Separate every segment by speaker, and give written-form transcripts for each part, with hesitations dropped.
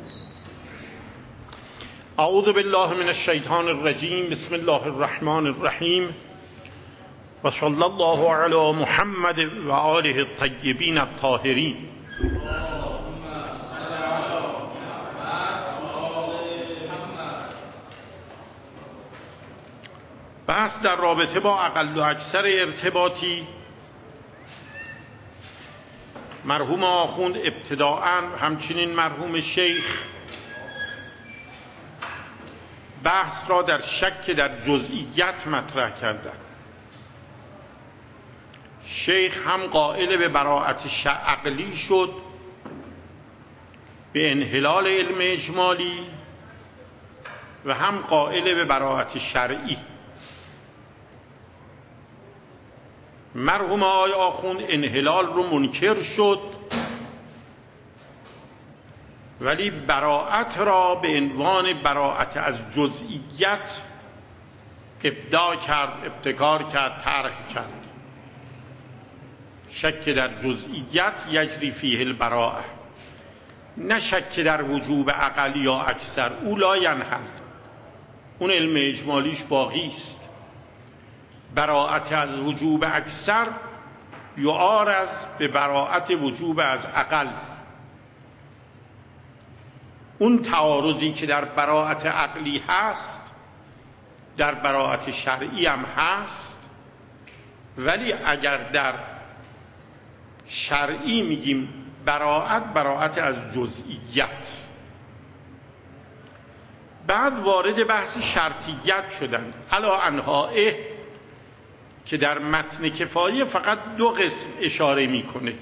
Speaker 1: اعوذ بالله من الشیطان الرجیم. بسم الله الرحمن الرحیم و صلی الله علی محمد و آله الطیبین الطاهرین. بحث در رابطه با اقل و اکثر ارتباطی. مرحوم آخوند ابتداءً همچنین مرحوم شیخ بحث را در شک در جزئیت مطرح کردند. شیخ هم قائل به براءت عقلی شد به انحلال علم اجمالی و هم قائل به براءت شرعی. مرحوم آقای آخوند انحلال رو منکر شد ولی براءت را به عنوان براءت از جزئیت ابداع کرد، ابتکار کرد، طرح کرد. شک در جزئیت یجری فیه البراءه، نه شک در وجوب اقل یا اکثر. او لا ینحل، اون علم اجمالیش باقی است. براءت از وجوب اکثر یعارض به براءت وجوب از اقل. اون تعارضی که در براءت عقلی هست در براءت شرعی هم هست، ولی اگر در شرعی میگیم براءت از جزئیت. بعد وارد بحث شرطیت شدن علی انحائه که در متن کفایه فقط دو قسم اشاره میکنه: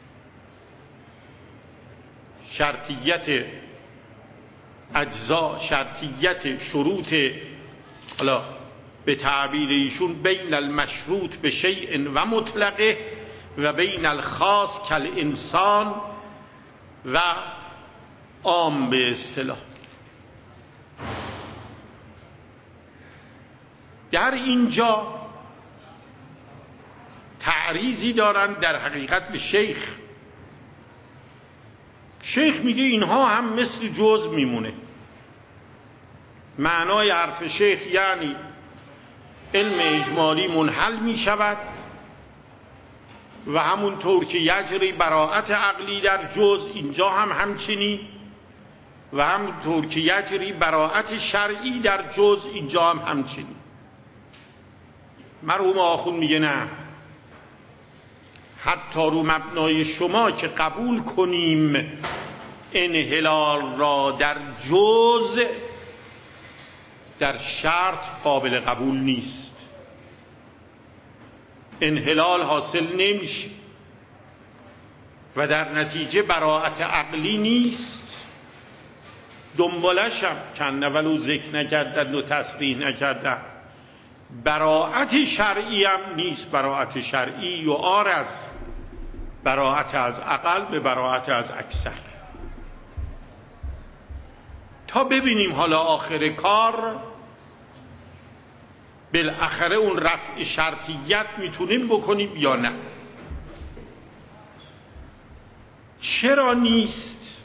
Speaker 1: شرطیت اجزا، شرطیت شروط، حالا به تعبیر ایشون بین المشروط به شیء و مطلقه و بین الخاص کالانسان و عام به اصطلاح. در اینجا تعریضی دارند در حقیقت به شیخ. شیخ میگه اینها هم مثل جزء میمونه. معنای حرف شیخ یعنی علم اجمالی منحل میشود و همونطور که یجری براءت عقلی در جزء اینجا هم همچنین، و همونطور که یجری براءت شرعی در جزء اینجا هم همچنین. مرحوم آخوند میگه نه، حتی رو مبنای شما که قبول کنیم انحلال را در جزء، در شرط قابل قبول نیست. انحلال حاصل نمیشه و در نتیجه براءت عقلی نیست. دنبالش هم کنه ولو ذکر نکردن و تصریح نکردن. براءت شرعی هم نیست. براءت شرعی یعارض براءت از اقل به براءت از اکثر. تا ببینیم حالا آخر کار بالاخره اون رفع شرطیت میتونیم بکنیم یا نه. چرا نیست؟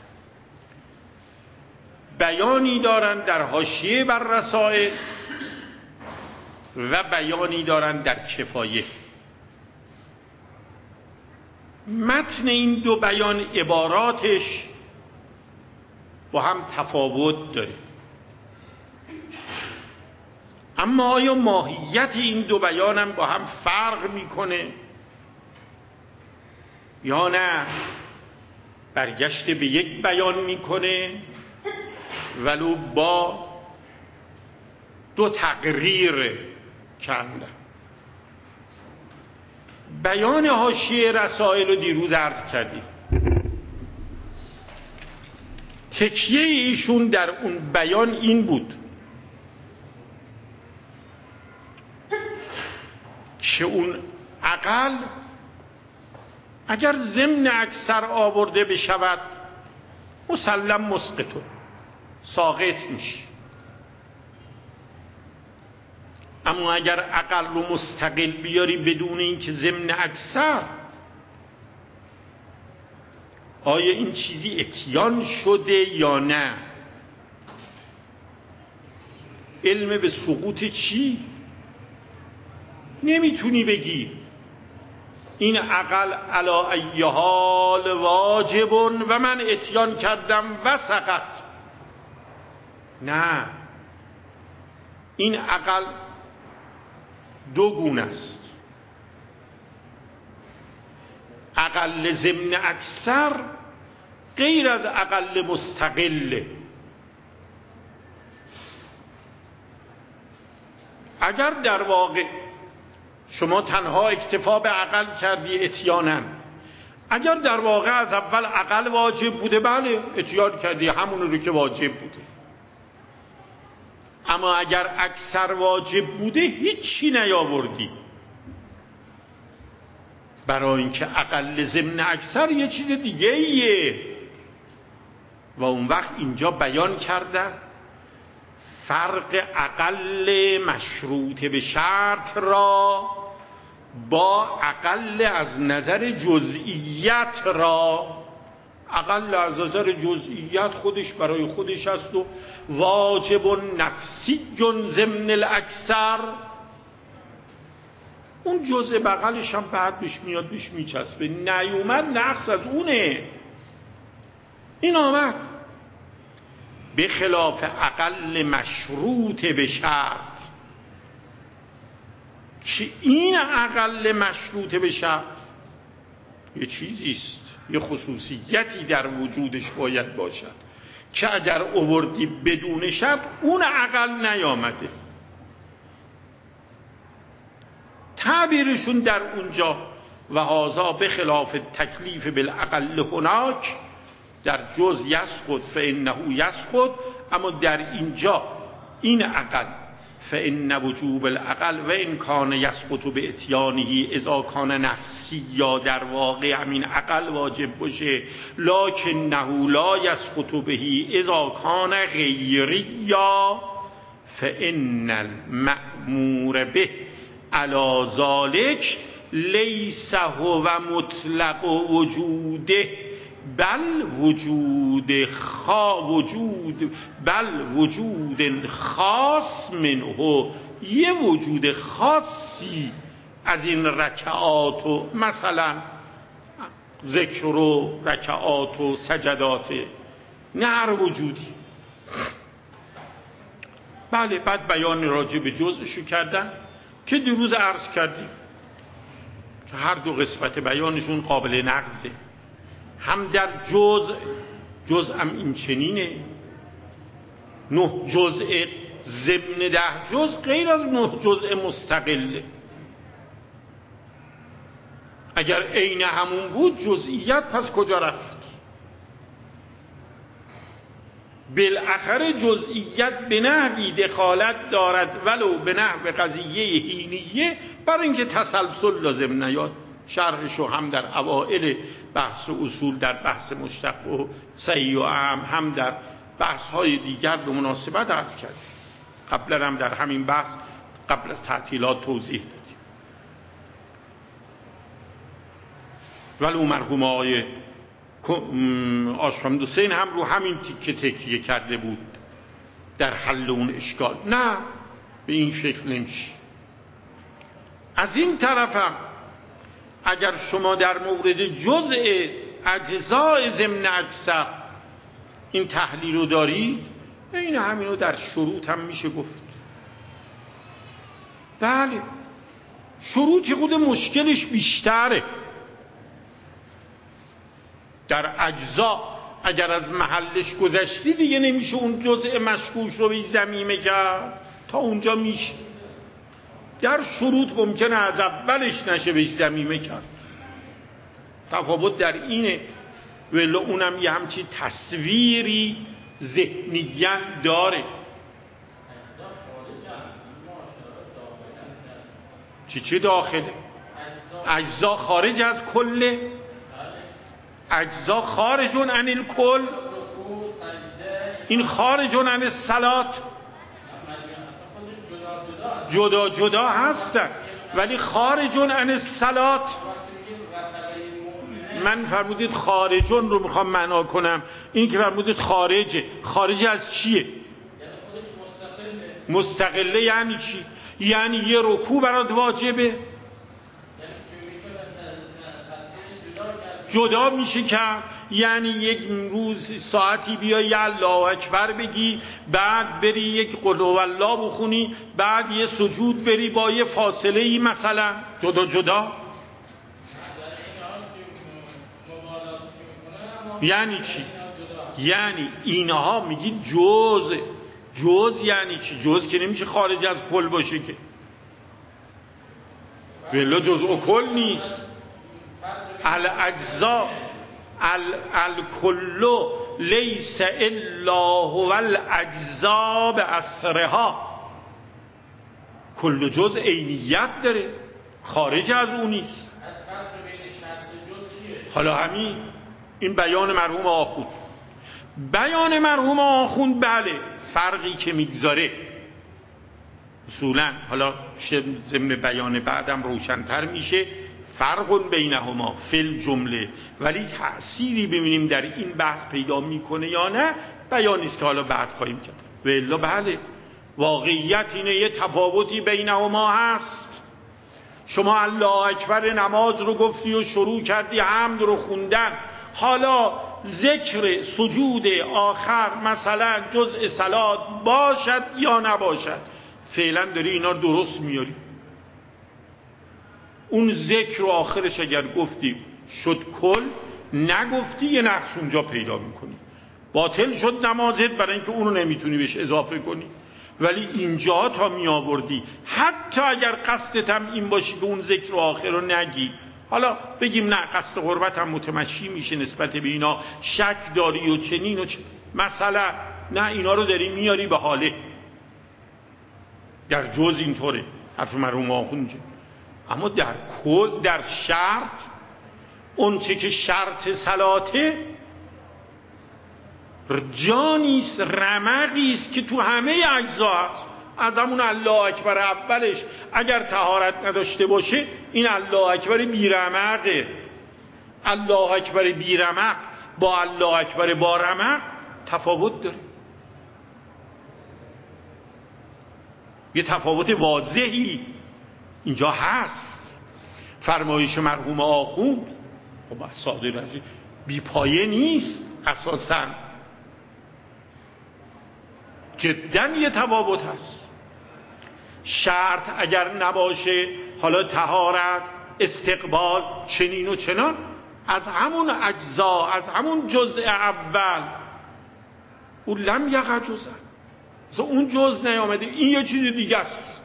Speaker 1: بیانی دارن در حاشیه بر رسائل و بیانی دارن در کفایه. متن این دو بیان عباراتش با هم تفاوت داره، اما آیا ماهیت این دو بیان هم با هم فرق میکنه یا نه؟ برگشت به یک بیان میکنه ولو با دو تقریر چند. بیان حاشیه رسائل رو دیروز عرض کردیم. تکیه ایشون در اون بیان این بود که اون اقل اگر ضمن اکثر آورده بشود مسلم مسقطون، ساقط میشه. اما اگر اقل رو مستقل بیاری بدون اینکه ضمن اکثر آیا این چیزی اتیان شده یا نه؟ علم به سقوط چی؟ نمیتونی بگی این عقل علی ای حال واجب و من اتیان کردم و سقط. نه، این عقل دو گونه است. اقل ضمن اکثر غیر از اقل مستقله. اگر در واقع شما تنها اکتفا به عقل کردی اتیانا، اگر در واقع از اول عقل واجب بوده، بله اتیان کردی همون رو که واجب بوده. اما اگر اکثر واجب بوده هیچی نیاوردی، برای اینکه اقل ضمن اکثر یه چیز دیگه ایه. و اون وقت اینجا بیان کردن فرق اقل مشروط به شرط را با اقل از نظر جزئیت را. اقل از نظر جزئیت خودش برای خودش است و واجب نفسی ضمن الاکثر. اون جزء بغلش هم بعد بهش میاد بهش میچسبه، نیومد نقص از اونه. این آمد به خلاف اقل مشروط به شرط که این اقل مشروط به شرط یه چیزیست، یه خصوصیتی در وجودش باید باشد که اگر آوردی بدون شرط اون اقل نیامده. تعبیرشون در اونجا و هذا به خلاف تکلیف بالاقل هناک، در جز یسقط فانه یسقط، اما در اینجا این اقل فان وجوب الاقل و ان کان یسقط به اتیانه اذا کان نفسی، یا در واقع همین اقل واجب باشه لکنه لا یسقط به اذا کان غیری، یا فان المأمور به علی ذلک لیس هو مطلق وجوده بل وجود خاص منه، یه وجود خاصی از این رکعات و مثلا ذکر و رکعات و سجدات، نه هر وجودی. بله، بعد بیان راجع به جزءشو کردن که دیروز عرض کردیم که هر دو قسمت بیانشون قابل نقضه. هم در جزء هم این چنینه، 9 جزء ضمن 10 جزء غیر از 9 جزء مستقله. اگر عین همون بود جزئیت پس کجا رفت؟ بالاخره جزئیت به نحوی دخالت دارد ولو به نحو قضیه حینیه، برای اینکه تسلسل لازم نیاد. شرحشو هم در اوائل بحث اصول در بحث مشتق و صحیح و اعم، هم در بحث های دیگر به مناسبت عرض کردیم. قبلا هم در همین بحث قبل از تعطیلات توضیح دادیم. ولو مرحوم آقای آشفمد حسین هم رو همین تکیه کرده بود در حل اون اشکال. نه، به این شکل نمیشه. از این طرفم اگر شما در مورد جزء اجزاء ضمن اکثر این تحلیل رو دارید، این همینو در شروط هم میشه گفت. بله، شروطی خود مشکلش بیشتره. در اجزا اگر از محلش گذشتی دیگه نمیشه اون جزء مشکوک رو به ضمیمه کرد، تا اونجا میشه. در شروط ممکنه از اولش نشه بهش ضمیمه کرد. تفاوت در اینه، ولی اونم یه همچی تصویری ذهنیاً داره. چی داخله؟ اجزا خارج از کله؟ اجزا خارجون عن الکل؟ این خارجون عن الصلات؟ جدا جدا هستن ولی خارجون عن الصلات. من فرمودید خارجون رو میخوام معنا کنم، این که فرمودید خارج از چیه؟ مستقله یعنی چی؟ یعنی یه رکوع برات واجبه، جدا میشه کرد. یعنی یک روز ساعتی بیایی الله اکبر بگی، بعد بری یک قل هوالله بخونی، بعد یه سجود بری با یه فاصله ای مثلا جدا. یعنی چی؟ یعنی اینها میگید جز یعنی چی؟ جز که نمیشه خارج از کل باشه که، ولی جزء کل نیست. الاجزاء الکل لیس الا هو الاجزاء باسرها. کل جز عینیت داره، خارج از اون نیست. حالا همین این بیان مرحوم آخوند. بیان مرحوم آخوند بله فرقی که میگذاره اصولا، حالا ضمن بیان بعدم روشن‌تر میشه، فرق بینهما فی الجمله، ولی تأثیری ببینیم در این بحث پیدا میکنه یا نه بیانی است که حالا بعد خواهیم کرد. و الا بله واقعیت اینه یه تفاوتی بینهما هست. شما الله اکبر نماز رو گفتی و شروع کردی حمد رو خوندن، حالا ذکر سجود آخر مثلا جزء صلات باشد یا نباشد، فعلا داری اینا رو درست میاری. اون ذکر و آخرش اگر گفتی شد کل، نگفتی یه نقص اونجا پیدا میکنی، باطل شد نمازت برای اینکه اونو نمیتونی بهش اضافه کنی. ولی اینجا تا می آوردی حتی اگر قصدت هم این باشی که اون ذکر و آخر رو نگی، حالا بگیم نه قصد قربت هم متمشی میشه نسبت به اینا، شک داری و چنین و مثلا نه اینا رو داری میاری به حاله، در جز اینطوره حرف مرحوم آخوند. اما در کل در شرط اون چه که شرط صلاته جانیست، رمقیست که تو همه اجزا هست. از همون الله اکبر اولش اگر طهارت نداشته باشه این الله اکبر بیرمقه. الله اکبر بیرمق با الله اکبر با رمق تفاوت داره، یه تفاوت واضحی اینجا هست. فرمایش مرحوم آخوند خب صادر از بی پایه نیست، اساساً جداً یه تفاوت هست. شرط اگر نباشه، حالا طهارت، استقبال، چنین و چنان، از همون اجزا، از همون جزء اول، اون لم یقع جزء، مثلا اون جزء نیامده، این یه چیز دیگه است.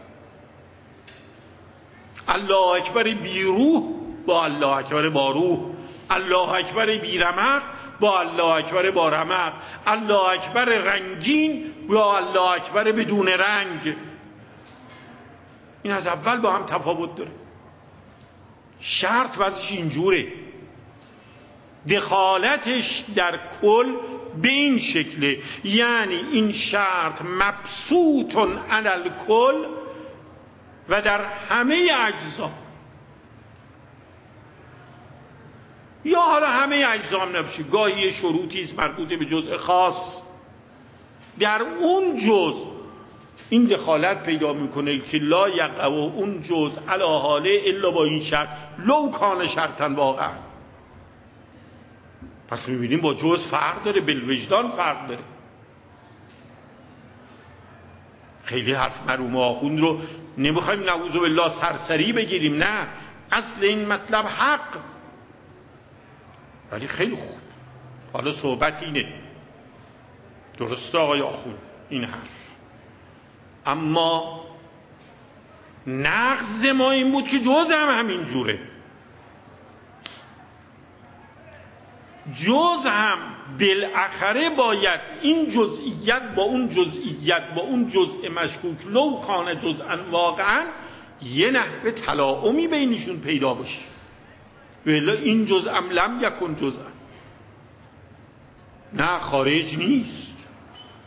Speaker 1: الله اکبر بی روح با الله اکبر با روح، الله اکبر بی رمق با الله اکبر با رمق، الله اکبر رنگین با الله اکبر بدون رنگ. این از اول با هم تفاوت داره. شرط وضعش اینجوره، دخالتش در کل به این شکله، یعنی این شرط مبسوط علی الکل و در همه اجزا، یا حالا همه اجزا هم نباشه، گاهی یه شروطی است مربوط به جزء خاص، در اون جزء این دخالت پیدا میکنه که لا یقع و اون جزء علی حاله الا با این شرط لو کان شرطا واقعا. پس میبینیم با جزء فرق داره، بالوجدان فرق داره. خیلی حرف مرحوم آخوند رو نمیخوایم نعوذ بالله سرسری بگیریم، نه، اصل این مطلب حق. ولی خیلی خوب، حالا صحبت اینه، درسته آقای آخوند این حرف، اما نقض ما این بود که جز هم همین جوره، جز هم بالاخره باید این جزئیت با اون جزئیت با اون جزء مشکوک لو کان جزءا واقعا یه نحوه تلاؤمی بینشون پیدا باشه، ولی این جزء هم لم یکن جزءا، نه خارج نیست.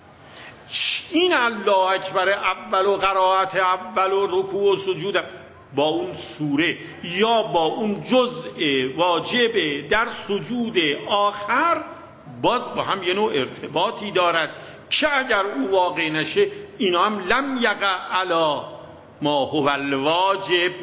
Speaker 1: این الله اکبر اول و قرائت اول و رکوع و سجود با اون سوره یا با اون جزء واجب در سجود آخر باز با هم یه نوع ارتباطی دارد که اگر او واقع نشه اینا هم لم یقع علی ما هو الواجب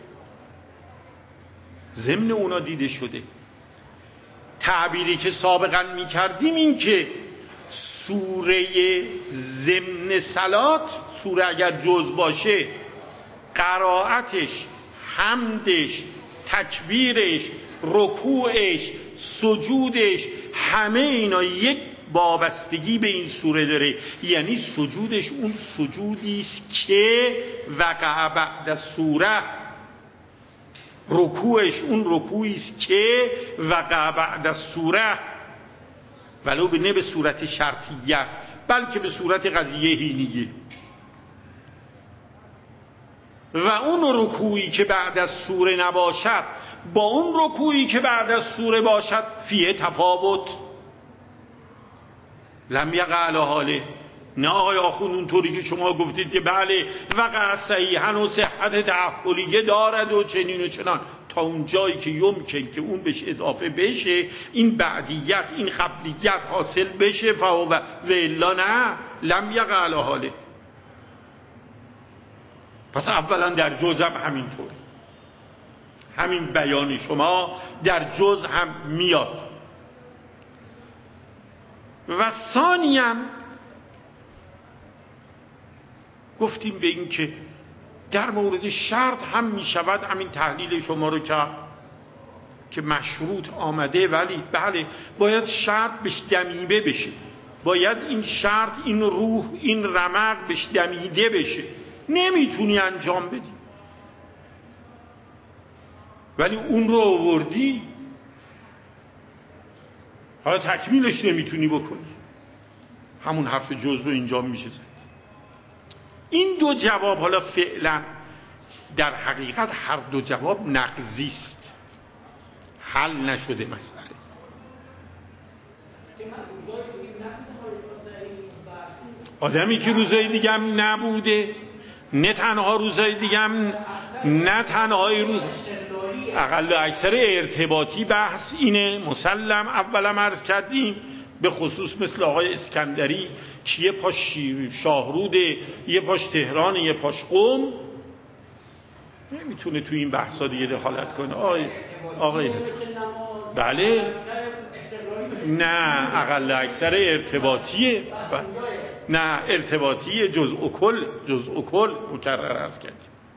Speaker 1: ضمن اونا دیده شده. تعبیری که سابقا می کردیم این که سوره ضمن صلات، سوره اگر جز باشه قرائتش، حمدش، تکبیرش، رکوعش، سجودش، همه اینا یک وابستگی به این سوره داره. یعنی سجودش اون سجودی است که وقع بعد سوره، رکوعش اون رکوعی است که وقع بعد سوره، ولو نه به صورت شرطیت بلکه به صورت قضیه هینیه. و اون رکوعی که بعد از سوره نباشد با اون رکوعی که بعد از سوره باشد فیه تفاوت. لم یقع علی حاله. نه آقای آخوند اونطوری که شما گفتید که بله وقع صحیحاً و صحت تعهلیه دارد و چنین و چنان، تا اون جایی که یمکن که اون بهش اضافه بشه، این بعدیت، این قبلیت حاصل بشه، و الا نه، لم یقع علی حاله. پس اولا در جز هم همینطوره، همین بیان شما در جز هم میاد. و ثانیاً گفتیم به این که در مورد شرط هم می شود همین تحلیل شما رو کرد که مشروط آمده، ولی بله باید شرط بهش دمیده بشه، باید این شرط، این روح، این رمق بهش دمیده بشه، نمیتونی انجام بدی ولی اون رو آوردی، حالا تکمیلش نمیتونی بکنی. همون حرف جز رو اینجا میشه زد. این دو جواب حالا فعلا در حقیقت هر دو جواب نقضی است، حل نشده مسئله. آدمی که روزای دیگه هم نبوده، نه تنها روزای دیگه هم، نه تنهای روز، اقل و اکثر ارتباطی بحث اینه. مسلم اولا عرض کردیم به خصوص مثل آقای اسکندری که یه پاش شاهروده، یه پاش تهران، یه پاش قم، نمیتونه توی این بحثا دیگه دخالت کنه. آقای بله نه اقل و اکثر ارتباطیه، نه ارتباطیه، جزء کل مکرر عرض کردیم.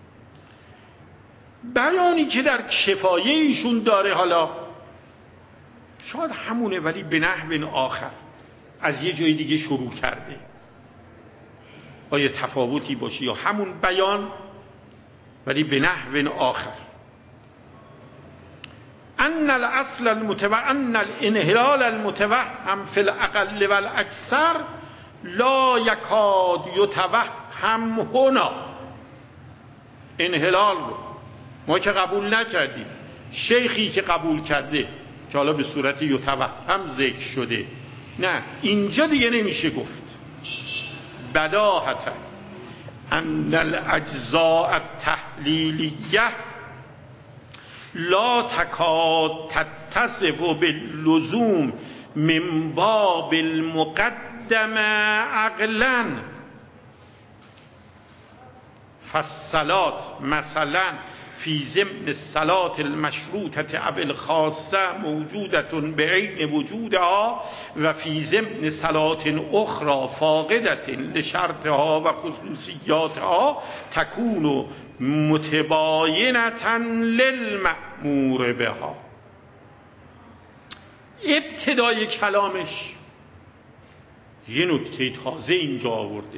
Speaker 1: بیانی که در کفایه ایشون داره حالا شاید همونه ولی به نحو آخر از یه جای دیگه شروع کرده، آیا تفاوتی باشه یا همون بیان ولی به نحو آخر. ان الانحلال المتوهم فی الاقل والاکثر لا یکاد یتوهم هنا. انحلال رو ما که قبول نکردیم، شیخی که قبول کرده که حالا به صورت یتوهم ذکر شده، نه اینجا دیگه نمیشه گفت. بداهتا ان الاجزاء التحلیلیه لا تکاد تتصف باللزوم من باب المقدم عقلا. فالصلاة مثلا فی ضمن الصلاة المشروطة او الخاصة موجودة بعین وجودها و فی ضمن صلاة اخرى فاقدة لشرطها و خصوصیاتها تكون متباینة للمأمور بها. ابتدای کلامش یه نکته تازه اینجا آورده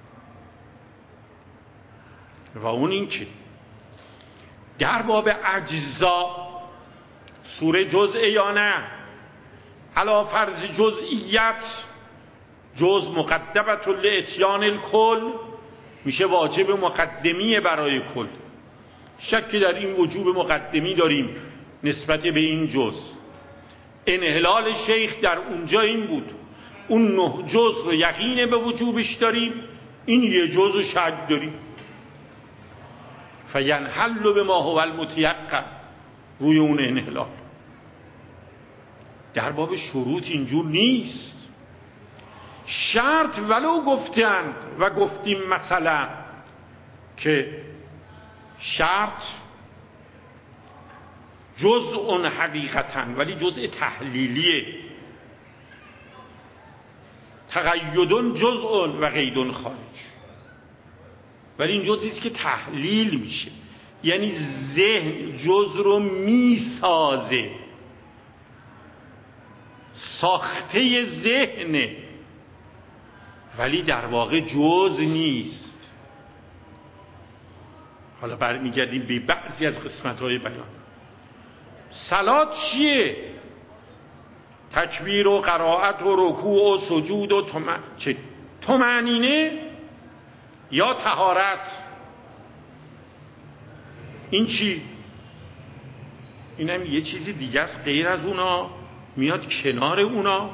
Speaker 1: و اون این که در باب اجزا سوره جزء یا نه، علی فرض جزئیت، جز مقدمت لاتیان الکل میشه واجب مقدمی برای کل. شکی در این وجوب مقدمی داریم نسبت به این جز. انحلال شیخ در اونجا این بود، اون 9 جز رو یقین به وجوبش داریم، این یه جز رو شک داریم. فینحل به ما هو المتیقن، روی اون انحلال. در باب شروط اینجور نیست. شرط ولو گفتند و گفتیم مثلا که شرط جزء حقیقتا، ولی جزء تحلیلیه. تقید جزء و قید خارج، ولی این جزئی است که تحلیل میشه، یعنی ذهن جزء رو میسازه، ساخته ذهنه، ولی در واقع جزء نیست. حالا برمیگردیم به بعضی از قسمت‌های بیان. صلات چیه؟ تکبیر و قرائت و رکوع و سجود و طمأنینه یا طهارت؟ این چی؟ اینم یه چیزی دیگه است غیر از اونا، میاد کنار اونا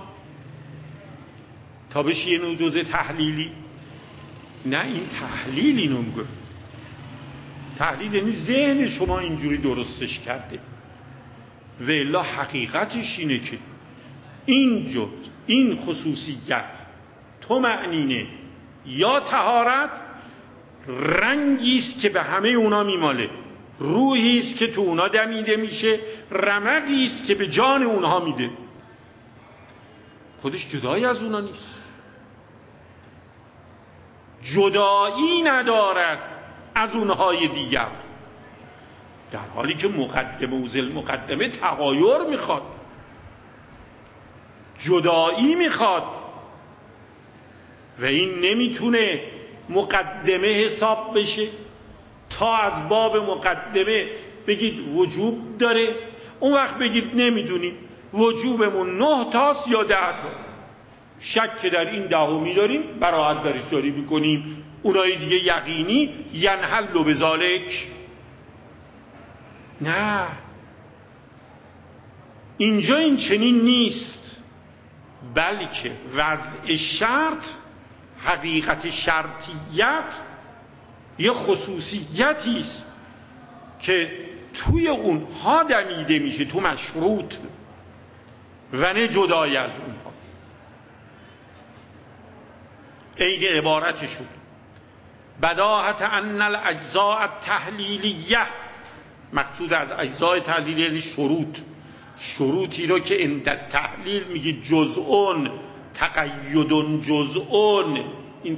Speaker 1: تا بشه یه نوع جزء تحلیلی. نه، این تحلیل اینو میگه. تحلیل یعنی ذهن شما اینجوری درستش کرده، و الا حقیقتش اینه که این جزء، این خصوصیت، طمأنینه یا طهارت، رنگی است که به همه اونا میماله، روحی است که تو اونا دمیده میشه، رمقی است که به جان اونها میده، خودش جدایی از اونا نیست، جدایی ندارد از اونهای دیگر، در حالی که مقدمه و ذل مقدمه تغایر میخواد، جدایی میخواد، و این نمیتونه مقدمه حساب بشه. تا از باب مقدمه بگید وجوب داره، اون وقت بگید نمیدونیم وجوبمون 9 تاست یا 10 تا، شک در این 10 داریم، براحت درش داری بکنیم، اونایی دیگه یقینی ینحل بذالک. نه، اینجا این چنین نیست، بلکه وضع شرط، حقیقت شرطیت یه خصوصیتی است که توی اونها دمیده میشه، تو مشروط، و نه جدای از اونها. عین عبارتشون بداهت ان الاجزاء التحلیلیه، مقصود از اجزای تحلیلی یعنی شروطی رو که عند تحلیل میگی جزءون، تقید جزءون، این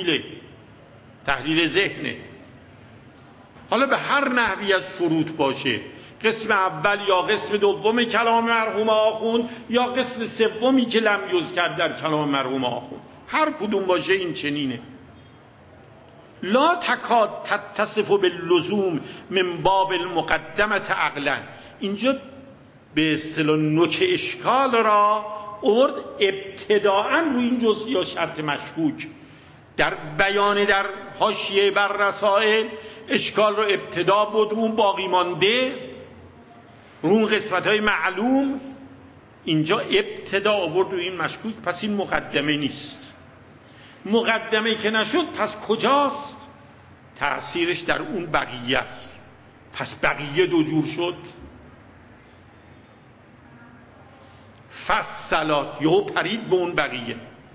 Speaker 1: تحلیل ذهنه. حالا به هر نحوی از شروط باشه، قسم اول یا قسم دوم کلام مرحوم آخوند یا قسم سومی که لم یذکر در کلام مرحوم آخوند، هر کدوم باشه این چنینه. لا تکاد تتصف باللزوم من باب المقدمه عقلا. اینجا به اصطلاح نوک اشکال را آورد ابتداءً روی این جزء یا شرط مشکوک در بیان در حاشیه بر رسائل، اشکال رو ابتدا بود، اون باقی مانده، اون قسمت های معلوم، اینجا ابتدا آورد روی این مشکوک. پس این مقدمه نیست. مقدمه که نشد پس کجاست؟ تأثیرش در اون بقیه است. پس بقیه دو جور شد. فصلات یهو پرید به اون بقیه.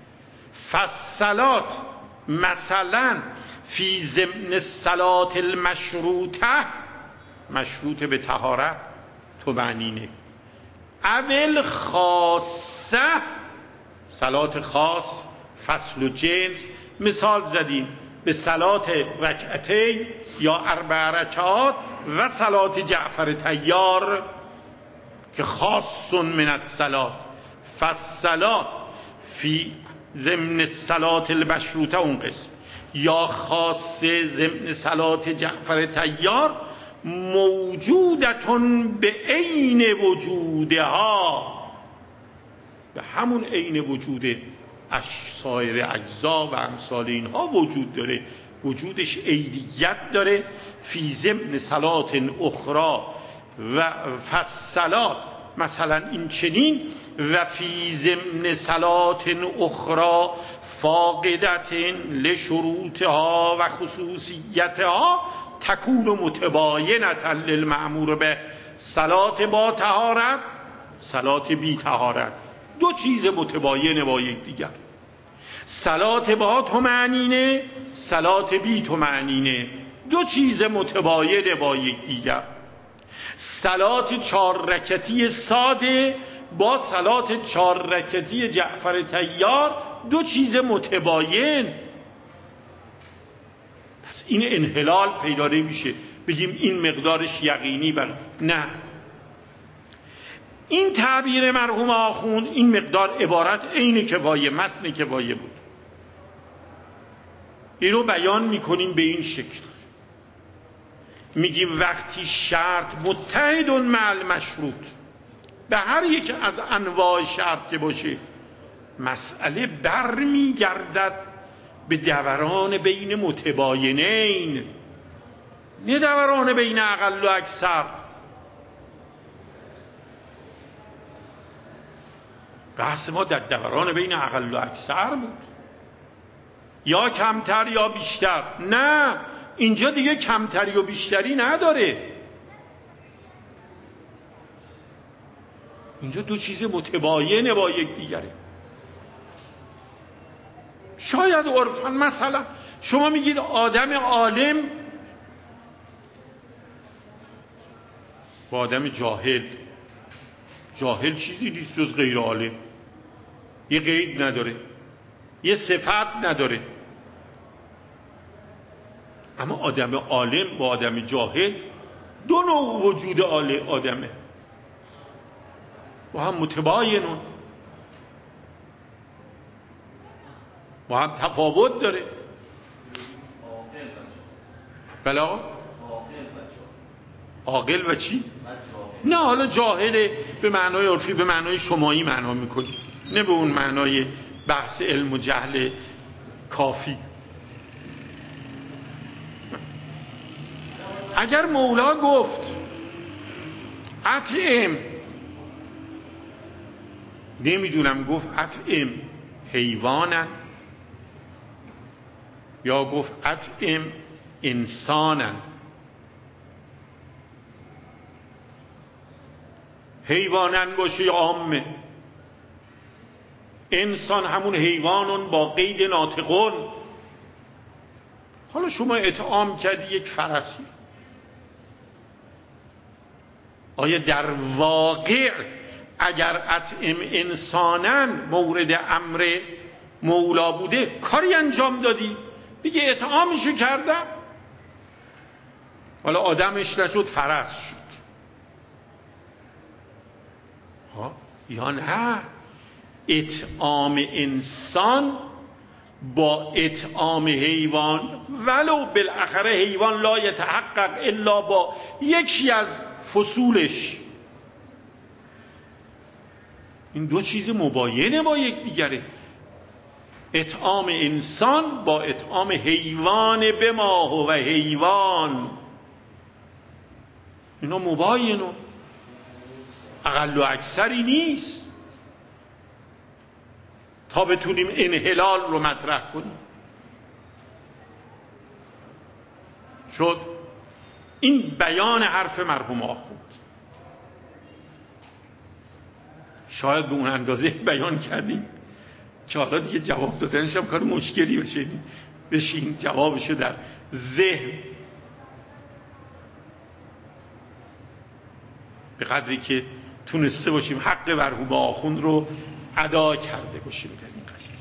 Speaker 1: فصلات مثلا فی ضمن الصلات المشروطه، مشروط به طهارت، طمأنینه، اول خاصه، صلات خاص، فصل و جنس. مثال زدیم به صلات رکعتین یا 4 رکعات و صلات جعفر طیار که خاص من الصلات. فصلات فی ضمن الصلات المشروطه اون قسم، یا خاص ضمن صلات جعفر طیار، موجودتون به عین وجودها، به همون عین وجود سایر اجزا و امثال اینها وجود داره، وجودش عینیت داره. فی ضمن صلات اخرى و فصلات مثلا این چنین، و فی ضمن صلات اخرى فاقدت لشروطها و خصوصیتها تکون متباینة للمأمور به صلات با طهارت، صلات بی طهارت. دو چیز متباینه با یکدیگر. صلات با طمأنینه، صلات بی طمأنینه، دو چیز متباینه با یکدیگر. صلات 4 رکعتی ساده با صلات 4 رکعتی جعفر طیار دو چیز متباین. پس این انحلال پیدا نمیشه بگیم این مقدارش یقینی نه. این تعبیر مرحوم آخوند، این مقدار عبارت عین کفایه، متن کفایه بود. اینو بیان میکنیم به این شکل، میگیم وقتی شرط متحد مع المشروط، به هر یک از انواع شرط که باشه، مسئله برمیگردد به دوران بین متباینین، نه دوران بین اقل و اکثر. بحث ما در دوران بین اقل و اکثر بود، یا کمتر یا بیشتر. نه، اینجا دیگه کمتری و بیشتری نداره، اینجا دو چیز متباینه با یک دیگره. شاید عرفاً مثلا شما میگید آدم عالم با آدم جاهل، جاهل چیزی نیست جز غیر عالم، یه قید نداره، یه صفت نداره. اما آدم عالم با آدم جاهل دو نوع وجود آدمه، با هم متباینون، با هم تفاوت داره. بلا عاقل و چی؟ نه، حالا جاهل به معنای عرفی، به معنای شمایی معنا میکنی، نه به اون معنای بحث علم و جهل کافی. اگر مولا گفت اطعم، نمیدونم گفت اطعم حیوانن یا گفت اطعم انسانن، حیوانن باشه یا عامه، انسان همون حیوانون با قید ناطقون. حالا شما اطعام کردی یک فرسی، آیا در واقع اگر اطعم انسانن مورد امر مولا بوده کاری انجام دادی؟ بگه اطعامشو کردم، حالا آدمش نشد فرس شد، یا نه، اطعام انسان با اطعام حیوان، ولو بالاخره حیوان لا یتحقق الا با یکی از فصولش، این دو چیز مباینه با یک دیگره. اطعام انسان با اطعام حیوان به ما و حیوان، اینا مباینه، اقل و اکثری نیست تا بتونیم انحلال رو مطرح کنیم. شد این بیان حرف مرحوم آخوند. شاید به اون اندازه بیان کردیم که حالا دیگه جواب دادنش هم کار مشکلی بشه، بشین جوابشو در ذهن به قدری که تونسته باشیم حق مرحوم آخوند رو ادا کرده باشیم در این قضیه.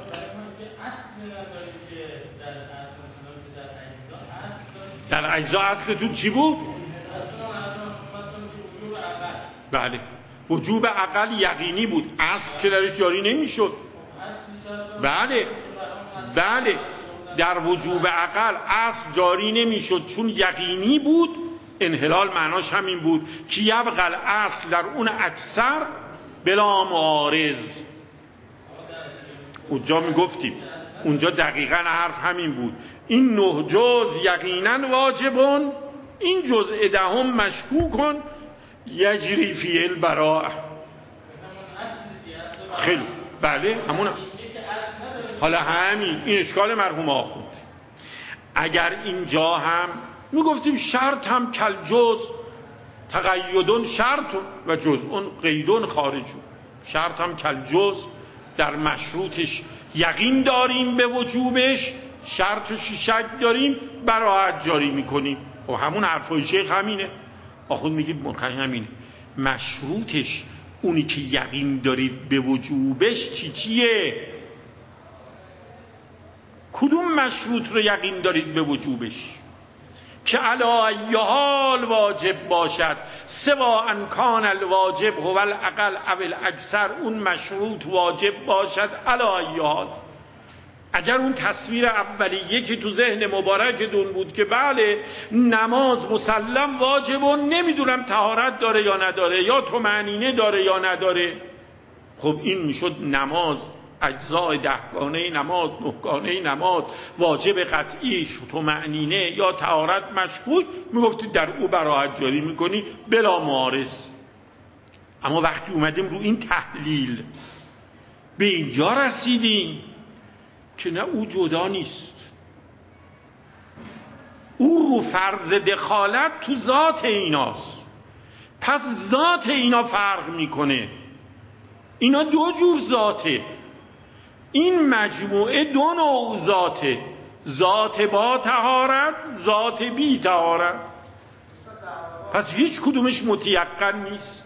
Speaker 1: در اجزا اصلتون چی بود؟ بله، وجوب عقل یقینی بود، اصل که درش جاری نمیشد. بله بله، در وجوب عقل اصل جاری نمیشد چون یقینی بود. انحلال معناش همین بود که یبقى الاصل در اون اکثر بلا معارض. اونجا میگفتیم، اونجا دقیقاً حرف همین بود، این 9 جز یقیناً واجبون، این جزء دهم مشکوکن یجری فی البراء. خیلی بله همون. حالا همین این اشکال مرحوم آخوند. اگر اینجا هم میگفتیم شرط هم کل جز، تقیدون شرط و جز، اون قیدون خارجون. شرط هم کل جز، در مشروطش یقین داریم به وجوبش، شرطش شک داریم براحت جاری میکنیم. خب همون حرفای شیخ همینه. آخون میگه همینه، مشروطش اونی که یقین دارید به وجوبش چیه؟ کدوم مشروط رو یقین دارید به وجوبش؟ که علی ای حال واجب باشد، سوا ان کان الواجب هو الاقل او الاکثر، اون مشروط واجب باشد علی ای حال. اگر اون تصویر اولیه که تو ذهن مبارکتون بود که بله نماز مسلم واجب و نمیدونم طهارت داره یا نداره، یا طمأنینه داره یا نداره، خب این میشد نماز، اجزای 10گانه نماز، 9گانه نماز، واجب قطعیش طمأنینه یا طهارت مشکوک، میگفتی در او براحت جاری میکنی بلا معارض. اما وقتی اومدیم رو این تحلیل به اینجا رسیدیم که نه، او جدا نیست، او رو فرض دخالت تو ذات ایناست. پس ذات اینا فرق میکنه، اینا دو جور ذاته، این مجموعه دو نوع ذاته، ذات با طهارت، ذات بی طهارت. پس هیچ کدومش متیقن نیست.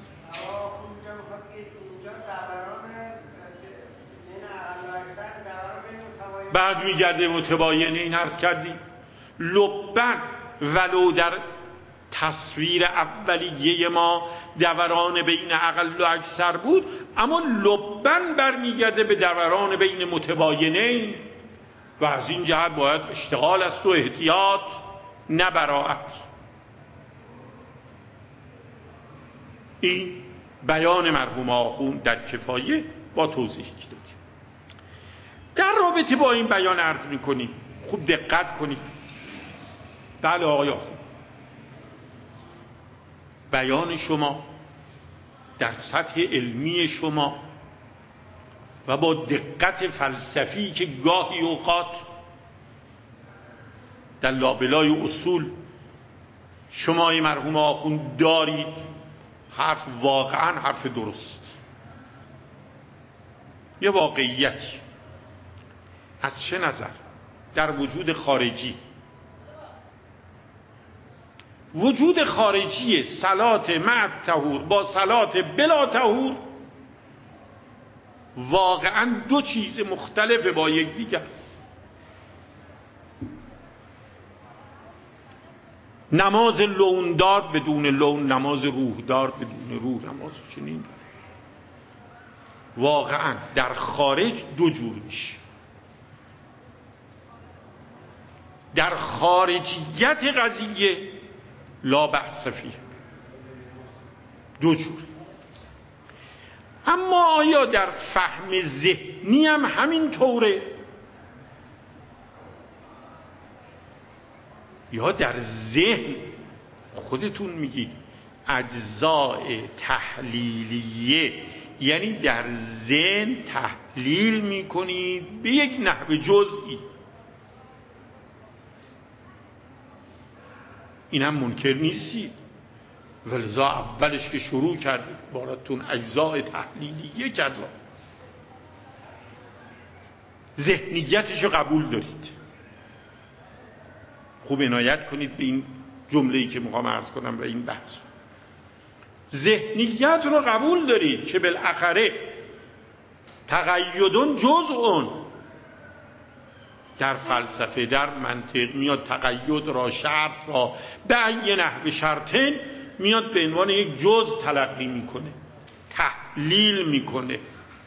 Speaker 1: بعد میگرده متباینه. این عرض کردیم لبن ولو در تصویر اولیه ما دوران بین اقل و اکثر بود، اما لبن برمیگرده به دوران بین متباینین و از این جهت باید اشتغال است و احتیاط، نه براعت. این بیان مرحوم آخوند در کفایه با توضیح دادیم. در رابطه با این بیان عرض میکنیم، خوب دقت کنید. بله آقای آخوند، بیان شما در سطح علمی شما و با دقت فلسفی که گاهی اوقات در لابلای اصول شمای مرحوم آخوند دارید، حرف واقعا حرف درست. یه واقعیتی از چه نظر؟ در وجود خارجی، وجود خارجی صلات مع طهور با صلات بلا طهور واقعا دو چیز مختلف با یکدیگر. نماز لوندار بدون لون، نماز روحدار بدون روح، نماز چنین واقعا در خارج دو جور میشه. در خارجیت قضیه لا بأس فیه، دو جور. اما آیا در فهم ذهنی هم همین طوره؟ یا در ذهن خودتون میگید اجزای تحلیلیه، یعنی در ذهن تحلیل میکنید به یک نحو جزئی، این هم منکر نیستید. ولذا اولش که شروع کردید باراتون اجزای تحلیلیه کذا، ذهنیتشو قبول دارید. خوب عنایت کنید به این جمله‌ای که میخوام عرض کنم و این بحث. ذهنیت رو قبول دارید که بالاخره تقیدون جزء، در فلسفه در منطق میاد تقید را، شرط را به ای نحو شرطین میاد به عنوان یک جزء تلقی میکنه، تحلیل میکنه،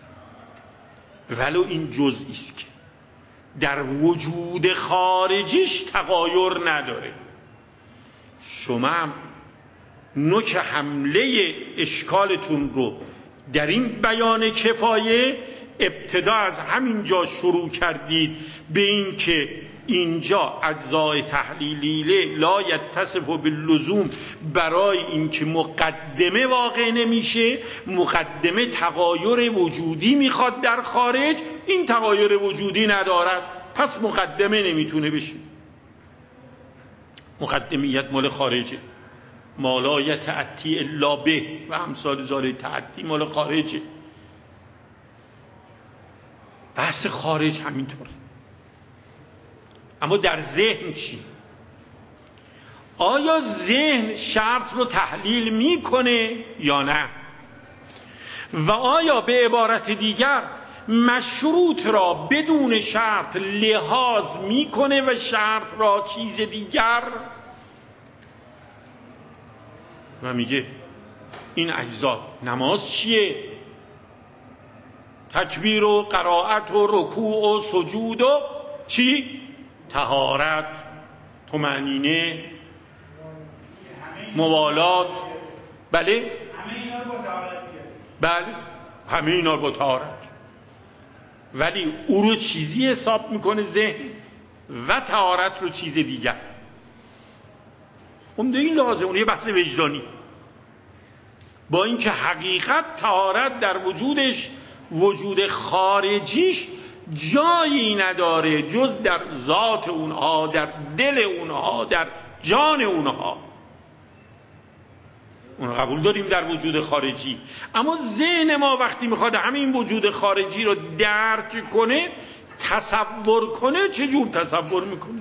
Speaker 1: ولو این جزئی است که در وجود خارجیش تغایر نداره. شما هم نوک حمله اشکالتون رو در این بیان کفایه ابتدا از همین جا شروع کردید به این که اینجا اجزای تحلیلی لا یتصف باللزوم، برای اینکه مقدمه واقع نمیشه، مقدمه تغایر وجودی میخواد در خارج، این تغایر وجودی ندارد، پس مقدمه نمیتونه بشه. مقدمیت مال خارجه، مالا یتأتی الا به و امثال زاره، تأتی مال خارجه. بحث خارج همینطوره. اما در ذهن چی؟ آیا ذهن شرط رو تحلیل میکنه یا نه؟ و آیا به عبارت دیگر مشروط را بدون شرط لحاظ میکنه و شرط را چیز دیگر؟ و میگه این اجزا، نماز چیه؟ تکبیر و قرائت و رکوع و سجود و چی؟ طهارت، طمأنینه، موالات. بله؟ بله، همه اینا رو با طهارت. ولی او رو چیزی حساب میکنه ذهن و طهارت رو چیز دیگر. عمده این لازمه، یه بحث وجدانی. با اینکه حقیقت طهارت در وجودش، وجود خارجیش جایی نداره جز در ذات اونها، در دل اونها، در جان اونها. اون قبول داریم در وجود خارجی، اما ذهن ما وقتی میخواد همین وجود خارجی رو درک کنه، تصور کنه، چجور تصور میکنه؟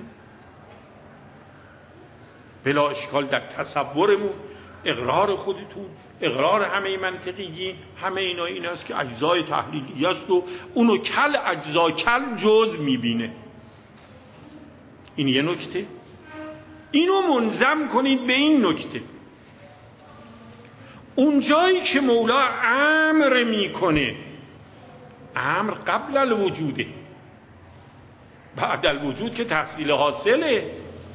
Speaker 1: بلا اشکال در تصورمون، اقرار خودتون، اقرار همه منطقیین، همه اینا این است که اجزای تحلیلی است و اونو کل اجزا، کل جز میبینه. این یه نکته. اینو منظم کنید به این نکته. اون جایی که مولا امر میکنه، امر قبل الوجوده، بعد الوجود که تحصیل حاصله.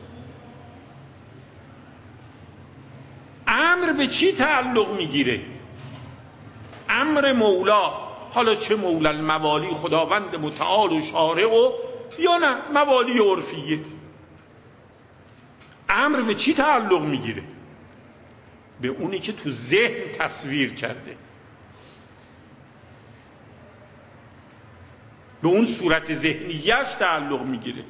Speaker 1: امر به چی تعلق میگیره؟ امر مولا، حالا چه مولا الموالی، خداوند متعال و شارع، و یا نه موالی عرفیه. امر به چی تعلق میگیره؟ به اونی که تو ذهن تصویر کرده، به اون صورت ذهنیش تعلق میگیره.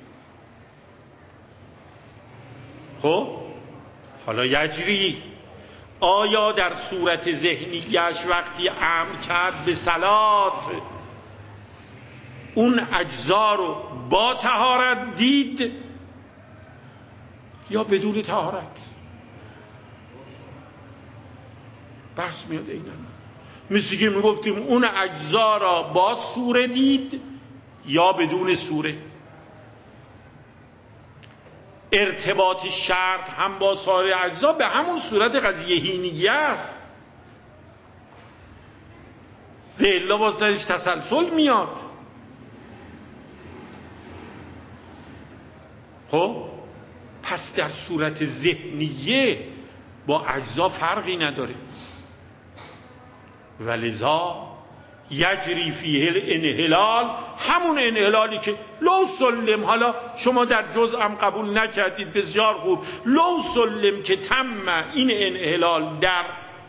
Speaker 1: خب حالا یجری، آیا در صورت ذهنیش وقتی امر کرد به صلات، اون اجزا رو با طهارت دید یا بدون طهارت؟ بس میاد اینا، مثل که میگفتیم اون اجزا را با سوره دید یا بدون سوره. ارتباط شرط هم با سایر اجزا به همون صورت قضیه هینیه است، و الا باز درش تسلسل میاد. خب پس در صورت ذهنیه با اجزا فرقی نداره، ولذا یجری فیه الانحلال، همون انحلالی که لو سلم، حالا شما در جزءم قبول نکردید، بسیار خوب، لو سلم که تم این انحلال در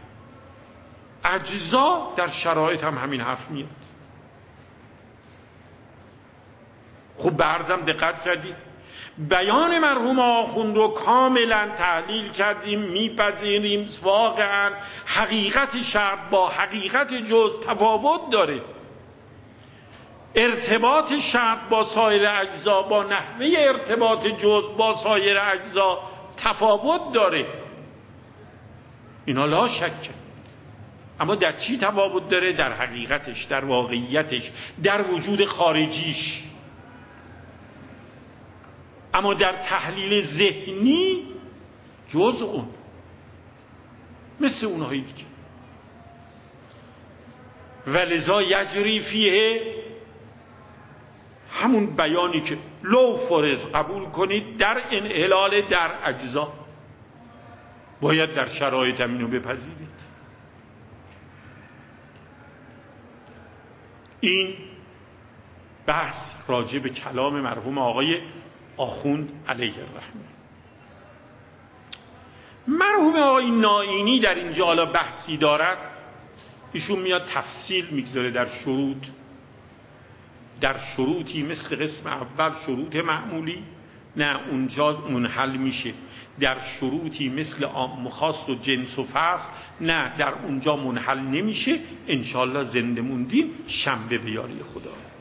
Speaker 1: اجزا، در شرایط هم همین حرف میاد. خوب به عرضم دقت کردید؟ بیان مرحوم آخوند رو کاملا تحلیل کردیم، میپذیریم واقعا حقیقت شرط با حقیقت جز تفاوت داره. ارتباط شرط با سایر اجزا با نحوه ارتباط جز با سایر اجزا تفاوت داره، اینا لا شک. اما در چی تفاوت داره؟ در حقیقتش، در واقعیتش، در وجود خارجیش. اما در تحلیل ذهنی جز اون، مثل اونهایی دیگه. ولذا یجری فیه، همون بیانی که لو فرض قبول کنید در انحلال در اجزا، باید در شرایط هم اینو بپذیرید. این بحث راجع به کلام مرحوم آقای آخوند علیه الرحمه. مرحوم آقای نائینی در اینجا حالا بحثی دارد، ایشون میاد تفصیل میگذاره در شروط، در شروطی مثل قسم اول شروط معمولی، نه اونجا منحل میشه. در شروطی مثل مخاص و جنس و فصل نه، در اونجا منحل نمیشه. انشالله زنده موندیم شنبه به یاری خدا.